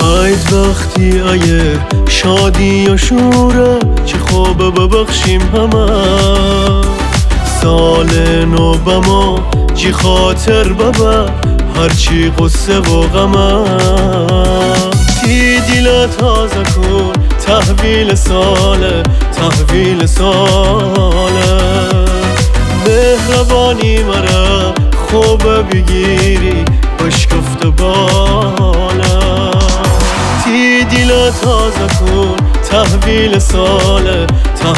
عید وقتی ایه شادی و شوره چه خوبه ببخشیم همه سال نو بما چی خاطر ببر هرچی قصه و غمه تی دیل تازه کن تحویل ساله مهربانی مرا خوب بگیری بشکفت بالا تی دیل تازه کن تحویل ساله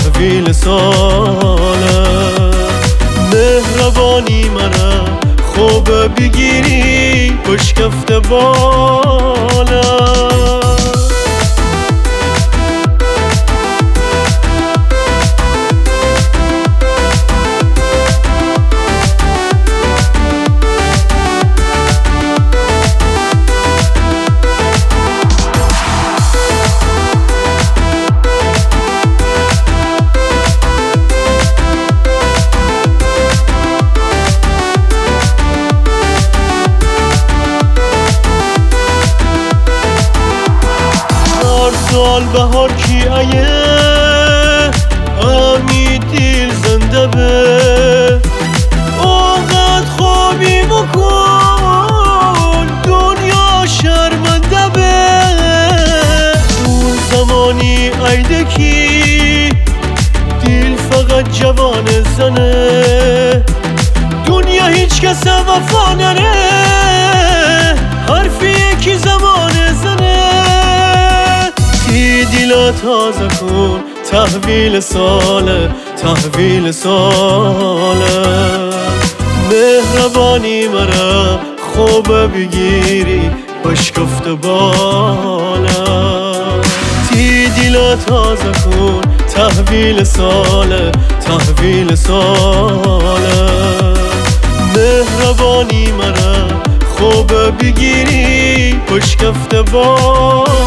مهربانی مرا خوب بگیری بشکفت بالا سال بهار کی ایه امی دیل زنده به اوقات خوبی مکن دنیا شرمنده به اون زمانی ایده کی دیل فقط جوان زنه دنیا هیچ کس وفا نره حرفی یکی زمان زنه دیل تازه کن تحویل ساله مهربانی مرا خوب بگیری بشکفت بالا تی دیل تازه کن تحویل ساله مهربانی مرا خوب بگیری بشکفت بالا